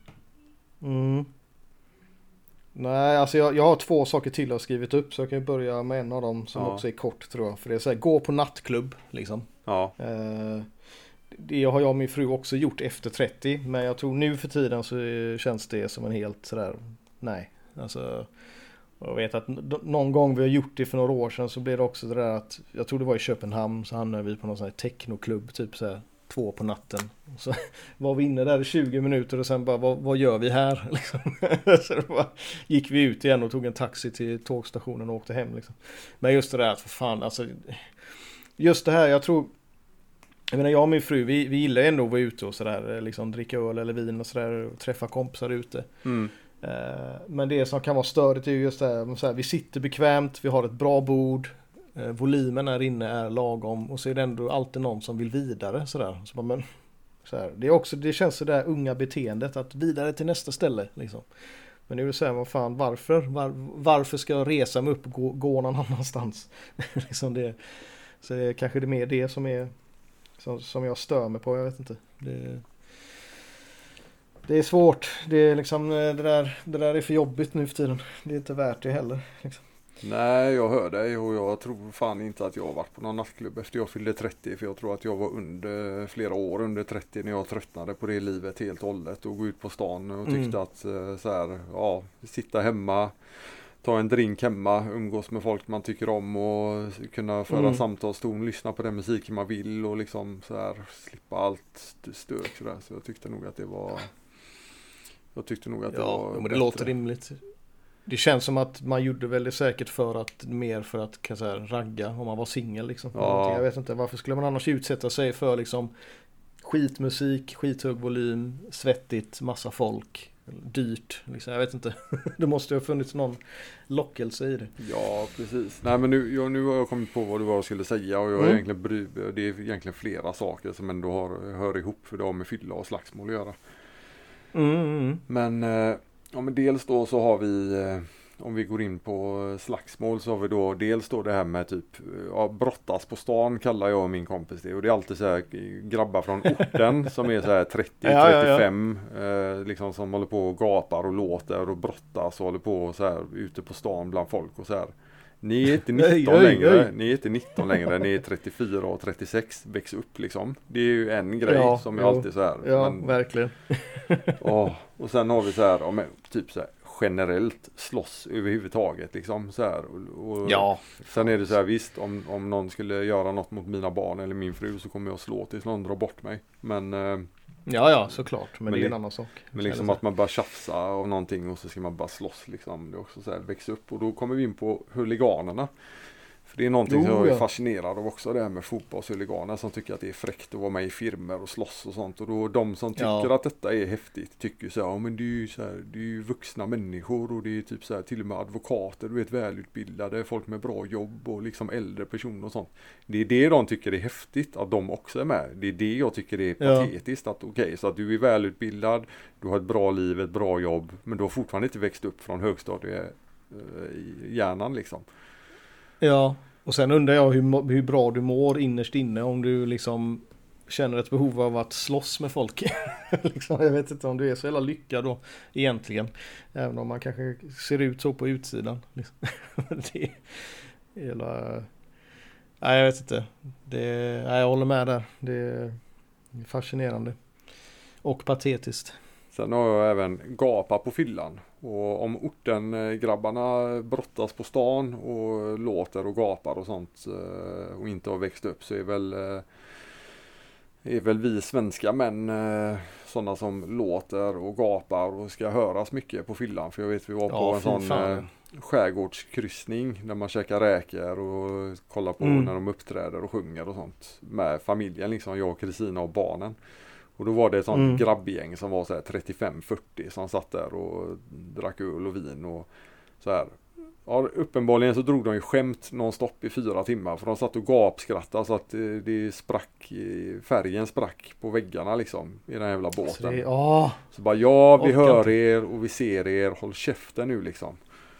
Nej, alltså jag har 2 saker till jag har skrivit upp, så jag kan ju börja med en av dem som också är kort tror jag. För det är så här, gå på nattklubb liksom. Ja. Det har jag och min fru också gjort efter 30, men jag tror nu för tiden så känns det som en helt sådär, nej. Alltså, jag vet att någon gång vi har gjort det för några år sedan så blev det också det där att, jag tror det var i Köpenhamn, så hamnade vi på någon sån här technoklubb typ så här 2 på natten. Så var vi inne där i 20 minuter och sen bara, vad gör vi här? Liksom. Så det bara, gick vi ut igen och tog en taxi till tågstationen och åkte hem. Liksom. Men just det där att för fan, alltså, just det här, jag menar jag och min fru, vi gillar ändå att vara ute och sådär, liksom dricka öl eller vin och sådär och träffa kompisar ute. Men det som kan vara störigt är just det här, så här, vi sitter bekvämt, vi har ett bra bord, volymen här inne är lagom och så är det ändå alltid någon som vill vidare sådär. Så bara, men, så här, det känns så där unga beteendet att vidare till nästa ställe liksom. Men nu är det så här, vad fan, varför ska jag resa mig upp och gå någon annanstans? Liksom det, så det är kanske det mer det som är som jag stör mig på, jag vet inte. Det är svårt. Det är liksom det där är för jobbigt nu för tiden. Det är inte värt det heller. Liksom. Nej, jag hör dig och jag tror fan inte att jag har varit på någon nattklubb efter jag fyllde 30. För jag tror att jag var flera år under 30 när jag tröttnade på det livet helt och hållet. Och gå ut på stan och tyckte att så här, ja, sitta hemma, ta en drink hemma, umgås med folk man tycker om och kunna föra samtalston, lyssna på den musiken man vill och liksom så här slippa allt stök sådär. Så jag tyckte nog att det var... det var men det bättre. låter rimligt. Det känns som att man gjorde väldigt säkert för att kan säga, ragga om man var singel liksom. Ja. Jag vet inte, varför skulle man annars utsätta sig för liksom skitmusik, skithög volym, svettigt, massa folk, dyrt liksom. Jag vet inte. Det måste ju ha funnits någon lockelse i det. Ja, precis. Nej, men nu har jag kommit på vad det var jag skulle säga och jag är det är egentligen flera saker som ändå hör ihop, för det har med fylla och slagsmål att göra. Men dels då så har vi, om vi går in på slagsmål, så har vi då dels då det här med typ, brottas på stan kallar jag och min kompis det. Och det är alltid så här grabbar från orten som är så här 30-35 liksom, som håller på och gapar och låter och brottas och håller på så här ute på stan bland folk och så här. Ni är inte 19 längre, ni är inte 19 längre, ni är 34 och 36, väx upp liksom. Det är ju en grej som är alltid så här. Ja, men, verkligen. Och sen har vi så här, typ så här generellt slåss överhuvudtaget liksom så här. Och sen är det så här, visst om någon skulle göra något mot mina barn eller min fru så kommer jag slå tills någon drar bort mig. Men ja, såklart. Men det är en annan sak. Men liksom att man bara tjafsa av någonting och så ska man bara slåss liksom. Det är också så här, växa upp. Och då kommer vi in på huliganerna. För det är någonting som jag är fascinerad av också, det här med fotbollshuliganer som tycker att det är fräckt att vara med i firmer och slåss och sånt. Och då de som tycker att detta är häftigt tycker så här, men det är ju så här, det är ju vuxna människor och det är typ så här, till och med advokater, du vet, välutbildade, folk med bra jobb och liksom äldre personer och sånt. Det är det de tycker är häftigt, att de också är med. Det är det jag tycker är patetiskt, att okej, så att du är välutbildad, du har ett bra liv, ett bra jobb, men du har fortfarande inte växt upp från högstadiehjärnan liksom. Ja, och sen undrar jag hur bra du mår innerst inne om du liksom känner ett behov av att slåss med folk. Liksom, jag vet inte om du är så jävla lyckad då egentligen. Även om man kanske ser ut så på utsidan. Liksom. Det är hela... Nej, jag vet inte. Jag håller med där. Det är fascinerande. Och patetiskt. Sen har jag även gapa på fyllan. Och om grabbarna brottas på stan och låter och gapar och sånt och inte har växt upp, så är väl vi svenska män sådana som låter och gapar och ska höras mycket på fyllan. För jag vet vi var på en sån skärgårdskryssning där man käkar räkor och kollar på när de uppträder och sjunger och sånt med familjen, liksom jag, Kristina och barnen. Och då var det ett sånt grabbgäng som var så här 35-40 som satt där och drack öl och vin och så här. Ja, uppenbarligen så drog de ju skämt nonstop i 4 timmar, för de satt och gapskrattade så att det sprack, färgen sprack på väggarna liksom i den här jävla båten. Så bara, ja, vi hör er och vi ser er, håll käften nu liksom.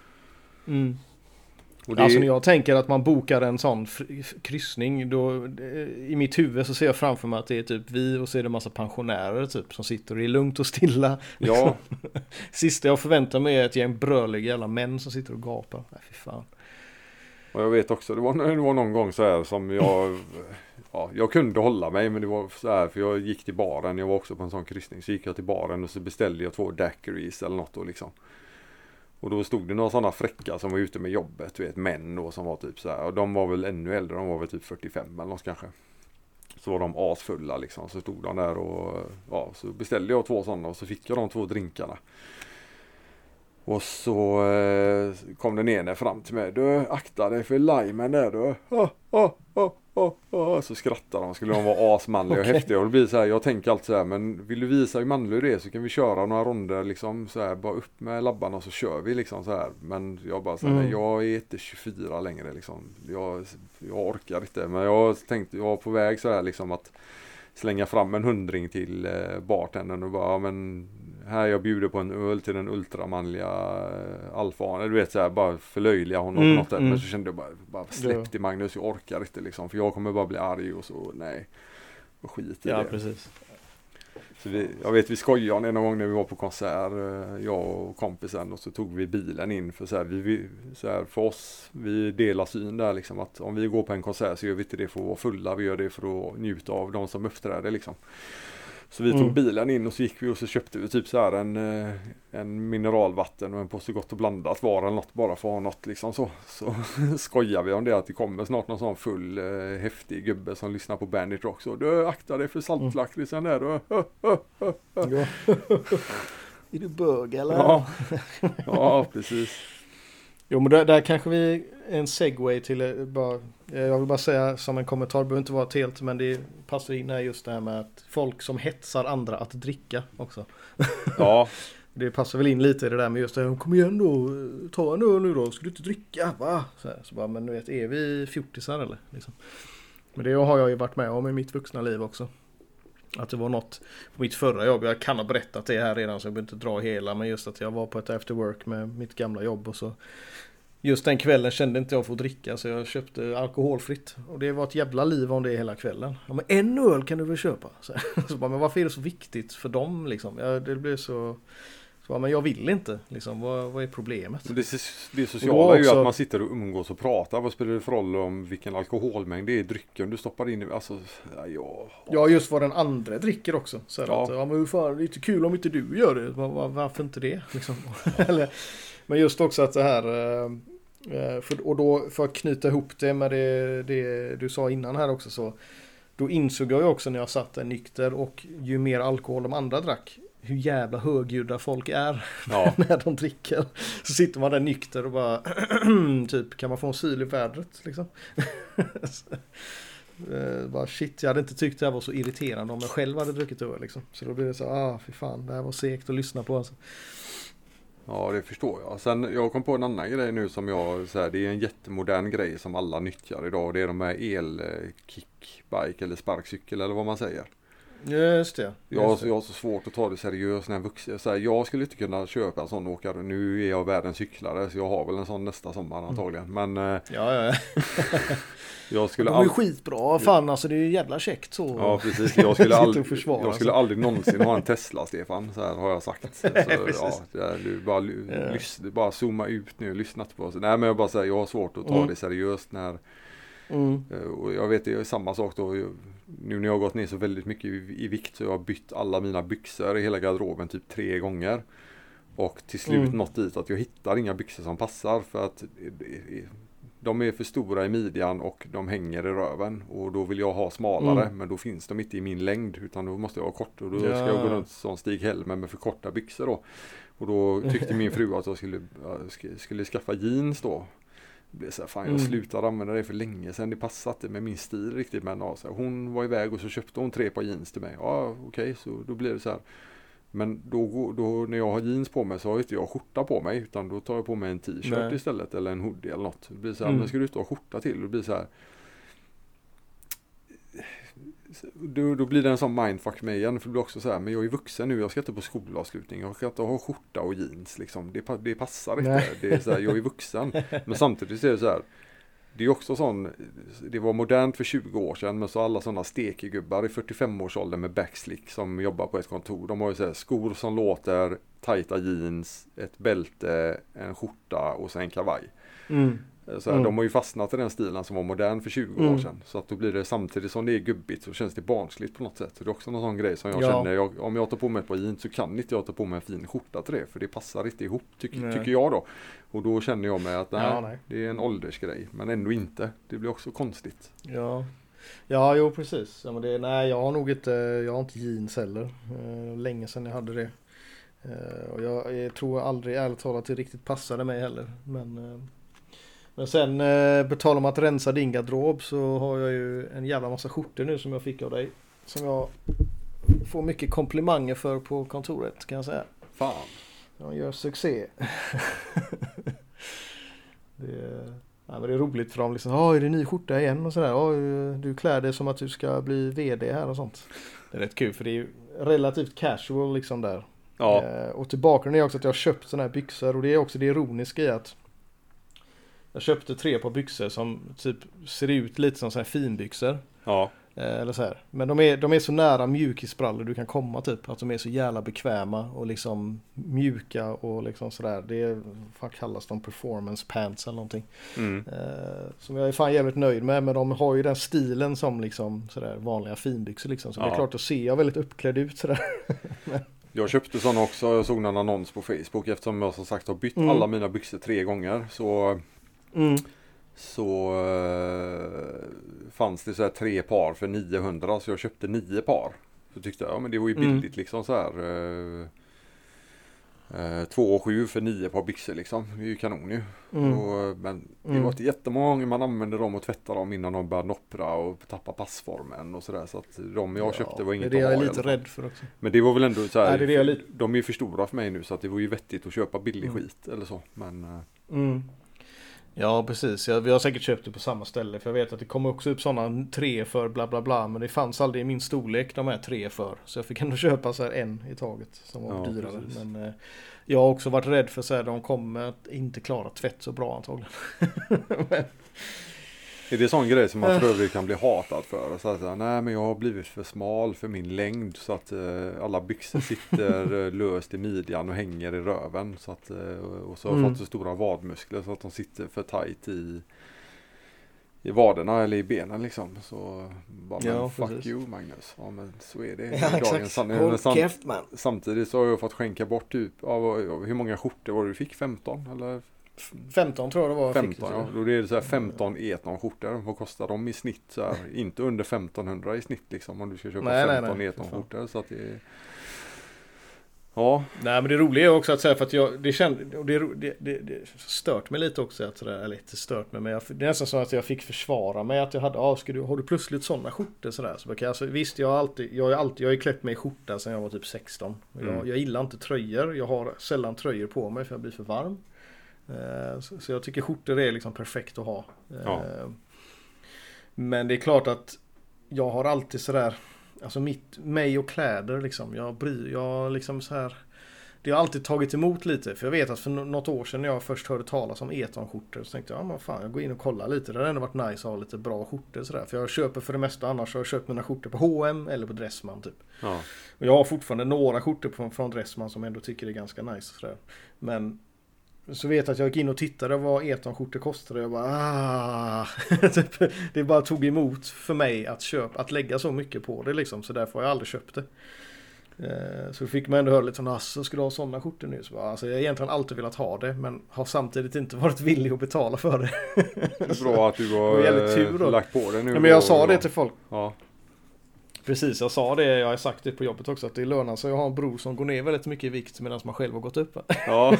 Och alltså när jag tänker att man bokar en sån kryssning, då i mitt huvud så ser jag framför mig att det är typ vi och så är det en massa pensionärer typ som sitter och är lugnt och stilla. Ja. Sista jag förväntar mig är ett gäng bröliga jävla män som sitter och gapar. Nej, fy fan. Och jag vet också, det var någon gång så här som jag kunde hålla mig, men det var så här, för jag gick till baren, jag var också på en sån kryssning, så gick jag till baren och så beställde jag 2 daiquiris eller något då liksom. Och då stod det några sådana fräcka som var ute med jobbet, du vet, män då som var typ så här, och de var väl ännu äldre, de var väl typ 45 eller något kanske. Så var de asfulla liksom, så stod de där och så beställde jag 2 sådana och så fick jag de 2 drinkarna. Och så kom den ene fram till mig, du, akta dig för limen där du. Så skrattade de, skulle de vara asmanliga och häftiga, och det blir så här, jag tänker alltid så här, men vill du visa hur manlig det är så kan vi köra några ronder liksom så här, bara upp med labbarna och så kör vi liksom så här. Men jag bara så här, jag är inte 24 längre liksom, jag orkar inte, men jag tänkte, jag var på väg så här liksom att slänga fram en 100 till bartendern och bara, men här jag bjuder på en öl till den ultramanliga alfan, du vet så här, bara förlöjliga honom på något sätt. Men så kände jag bara släpp i Magnus, jag orkar inte liksom, för jag kommer bara bli arg och så, nej, och skit i det. Precis. Så jag vet, vi skojade någon gång när vi var på konsert, jag och kompisen, och så tog vi bilen in för så här, vi så här, för oss, vi delar syn där liksom, att om vi går på en konsert så gör vi inte det för att vara fulla, vi gör det för att njuta av de som uppträder liksom. Så vi tog bilen in och så gick vi och så köpte vi typ så här en mineralvatten och en påse Gott och blandat var eller något, bara för att ha något liksom så skojar vi om det, att det kommer snart någon sån full häftig gubbe som lyssnar på Bandit Rock, så du aktar dig för saltlakritsen där då. Är du bög eller? Ja, precis. Jo, men där kanske vi en segway till jag vill bara säga som en kommentar, det behöver inte vara helt, men det passar in här just det här med att folk som hetsar andra att dricka också. Ja. Det passar väl in lite i det där med just det, kom igen då, ta en öl nu då, ska du inte dricka, va? Så bara, men du vet, är vi 40-sar eller? Liksom. Men det har jag ju varit med om i mitt vuxna liv också. Att det var något på mitt förra jobb, jag kan ha berättat det här redan så jag behöver inte dra hela, men just att jag var på ett after work med mitt gamla jobb och så just den kvällen kände inte jag för att dricka, så jag köpte alkoholfritt, och det var ett jävla liv om det hela kvällen. Ja, men en öl kan du väl köpa? Så bara, men varför är det så viktigt för dem liksom? Det blev så men jag vill inte liksom, vad är problemet? Det sociala är ju att man sitter och umgås och pratar. Vad spelar det för roll om vilken alkoholmängd det är i drycken du stoppar in i? Alltså, ja, just vad den andra dricker också. Så att, men hur fan, det är inte kul om inte du gör det. Varför inte det? Liksom. Men just också att det här, för att knyta ihop det med det du sa innan här också, så då insåg jag ju också när jag satt där nykter, och ju mer alkohol de andra drack, hur jävla högljudda folk är när de dricker. Så sitter man där nykter och bara typ, kan man få en syl i vädret liksom? Bara shit, jag hade inte tyckt det här var så irriterande om jag själv hade druckit öl liksom. Så då blir det så, fy fan, det här var segt att lyssna på alltså. Ja, det förstår jag. Sen jag kom på en annan grej nu som jag så här, det är en jättemodern grej som alla nyttjar idag. Det är de här elkickbike eller sparkcykel eller vad man säger. Just det. Jag har så svårt att ta det seriöst när jag vuxen. Så här, jag skulle inte kunna köpa en sån åkare. Nu är jag världens cyklare, så jag har väl en sån nästa sommar antagligen. Men ja. jag skulle de är ju skitbra, fan alltså, det är ju jävla käckt så. Ja, precis. Jag skulle aldrig någonsin ha en Tesla, Stefan, så här har jag sagt. Så, du bara zooma ut nu och lyssna på oss. Nej, men jag bara säger, jag har svårt att ta det seriöst när och jag vet det är samma sak då. nu när jag har gått ner så väldigt mycket i vikt så jag har bytt alla mina byxor i hela garderoben typ 3 gånger. Och till slut nått dit att jag hittar inga byxor som passar för att de är för stora i midjan och de hänger i röven. Och då vill jag ha smalare men då finns de inte i min längd utan då måste jag ha kort. Och då ska jag gå runt som Stig Helmer med för korta byxor då. Och då tyckte min fru att jag skulle skaffa jeans då. Det blev så här, fan jag slutade använda det för länge sedan. Det passade inte med min stil riktigt. Men så här, hon var iväg och så köpte hon 3 par jeans till mig. Ja okej, så då blir det så här. Men då när jag har jeans på mig så har inte jag skjorta på mig. Utan då tar jag på mig en t-shirt istället. Eller en hoodie eller något. Det blir så här, men ska du inte ha skjorta till? Det blir så här. Då blir det en sån mindfuck med igen. För det blir också så här, men jag är vuxen nu. Jag ska inte på skolavslutning. Jag ska inte ha skjorta och jeans liksom. Det passar inte. Det är så här, jag är vuxen. Men samtidigt så är det så här. Det är också sån, det var modernt för 20 år sedan, men så alla sådana stekegubbar i 45-årsåldern med backslick som jobbar på ett kontor. De har ju så här, skor som låter, tajta jeans, ett bälte, en skjorta och sen en kavaj. Så här, de har ju fastnat i den stilen som var modern för 20 år sedan. Så att då blir det samtidigt som det är gubbigt så känns det barnsligt på något sätt. Så det är också någon sån grej som jag känner, om jag tar på mig ett par jeans så kan inte jag ta på mig en fin skjorta till det. För det passar inte ihop tycker jag då. Och då känner jag mig att nej. Det är en åldersgrej. Men ändå inte. Det blir också konstigt. Ja, jo precis. Ja, men jag har nog inte, jag har inte jeans heller. Länge sedan jag hade det. Och jag tror aldrig ärligt talat det riktigt passade mig heller. Men sen betalar man att rensa din garderob så har jag ju en jävla massa skjortor nu som jag fick av dig. Som jag får mycket komplimanger för på kontoret kan jag säga. Fan. Jag gör succé. Men det är roligt för dem liksom. Är det ny skjorta igen och sådär. Du klär dig som att du ska bli vd här och sånt. Det är rätt kul för det är ju relativt casual liksom där. Ja. Och tillbaka är också att jag har köpt sådana här byxor och det är också det ironiska i att jag köpte 3 par byxor som typ ser ut lite som så här finbyxor. Ja. Eller så här. Men de är så nära mjukisbrallor du kan komma typ. Att de är så jävla bekväma och liksom mjuka och liksom sådär. Det är, vad kallas de? Performance pants eller någonting. Som jag är fan jävligt nöjd med. Men de har ju den stilen som liksom sådär vanliga finbyxor liksom. Så det är klart att se jag väldigt uppklädd ut sådär. Jag köpte sådana också. Jag såg en annons på Facebook eftersom jag som sagt har bytt alla mina byxor 3 gånger. Så fanns det så här 3 par för 900 så jag köpte 9 par. Så tyckte jag, men det var ju billigt liksom så här 2,7 för 9 par byxor liksom. Det är ju kanon ju. Men det var inte jättemånga gånger man använde dem och tvättade dem innan de började noppra och tappa passformen och sådär. Så att de jag köpte var inget att ha. Det är jag lite rädd för också. Men det var väl ändå så här, de är ju för stora för mig nu så att det var ju vettigt att köpa billig skit eller så. Men ja, precis. Vi har säkert köpt det på samma ställe. För jag vet att det kom också upp sådana 3 för bla bla bla. Men det fanns aldrig i min storlek de här 3 för. Så jag fick ändå köpa så här en i taget som var dyrare. Precis. Men jag har också varit rädd för så här, de kommer att inte klara tvätt så bra antagligen. Är det sån grej som man för övrigt kan bli hatad för? Så att, nej men jag har blivit för smal för min längd så att alla byxor sitter löst i midjan och hänger i röven. Så att, och så har jag fått så stora vadmuskler så att de sitter för tajt i vaderna eller i benen liksom. Så bara, fuck precis. You Magnus. Ja men så är det. Samtidigt så har jag fått skänka bort typ av hur många skjortor var det du fick? 15 eller? 15 tror jag det var. 15 ja. Då är det så här 15 Eton-skjortor. Vad kostar de i snitt så här? Inte under 1500 i snitt liksom om du ska köpa 15 Eton-skjortor. Så att det är... Ja. Nej men det roliga är också att säga för att det stört mig lite också att sådär, eller inte stört mig men det är nästan så att jag fick försvara mig att jag hade har du plötsligt sådana skjortor sådär så alltså, visst jag har klätt mig i skjorta sedan jag var typ 16. Jag gillar inte tröjor. Jag har sällan tröjor på mig för jag blir för varm. Så jag tycker skjortor är liksom perfekt att ha. Men det är klart att jag har alltid sådär alltså mig och kläder liksom. Jag liksom så här. Det har alltid tagit emot lite. För jag vet att för något år sedan när jag först hörde talas om Eton-skjortor så tänkte jag, men fan jag går in och kollar lite. Det har ändå varit nice att ha lite bra skjortor sådär. För jag köper för det mesta annars har jag köpt mina skjortor på H&M eller på Dressman typ. Ja. Och jag har fortfarande några skjortor från Dressman som jag ändå tycker är ganska nice sådär. Men Så vet jag att jag gick in och tittade vad Eton-skjortor kostade. Jag bara det bara tog emot för mig att lägga så mycket på det liksom. Så därför har jag aldrig köpt det. Så fick man ändå höra lite sådana, så skulle du ha sådana skjortor nu? Så bara, alltså jag har egentligen alltid velat ha det, men har samtidigt inte varit villig att betala för det. Det är bra att du har lagt på det nu. Ja, men jag sa det till folk. Ja. Precis, jag sa det, jag har sagt det på jobbet också, att det lönar sig att ha en bror som går ner väldigt mycket i vikt medan man själv har gått upp. Ja.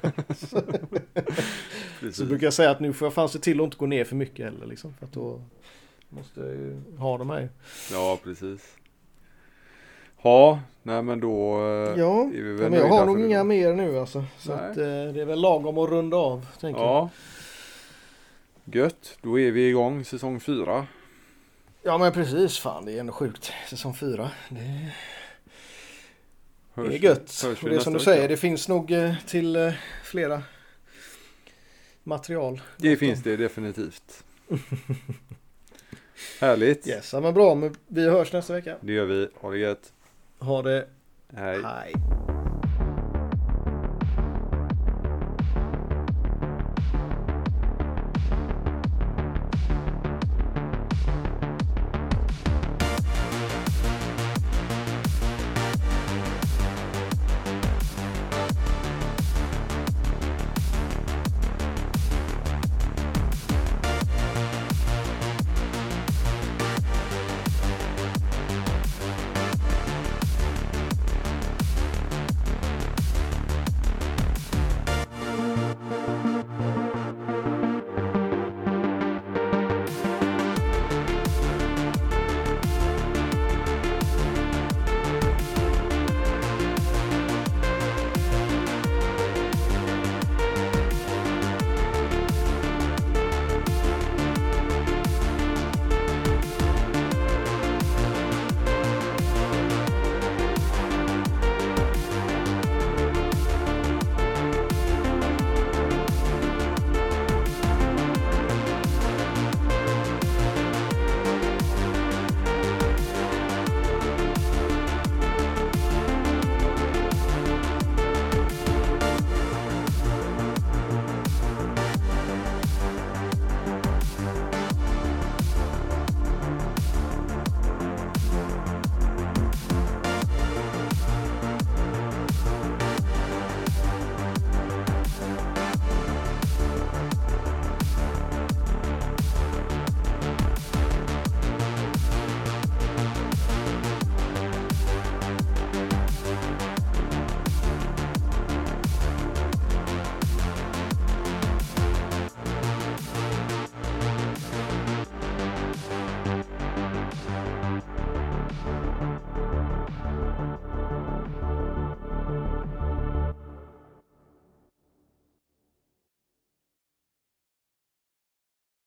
Så brukar jag säga att nu får jag fan se till att inte gå ner för mycket heller liksom, för att då måste jag ju ha de här. Ja, precis. Ja, nej men då är vi väl men jag har nog inga mer nu alltså. Så att, det är väl lagom att runda av, tänker jag. Gött, då är vi igång säsong 4. Ja men precis, fan det är ändå sjukt. Säsong 4, det är gött. Och det är som du säger, det finns nog till flera material. Det finns det definitivt. Härligt. Yes, men bra, men vi hörs nästa vecka. Det gör vi, ha det gött. Ha det. Hej. Hej.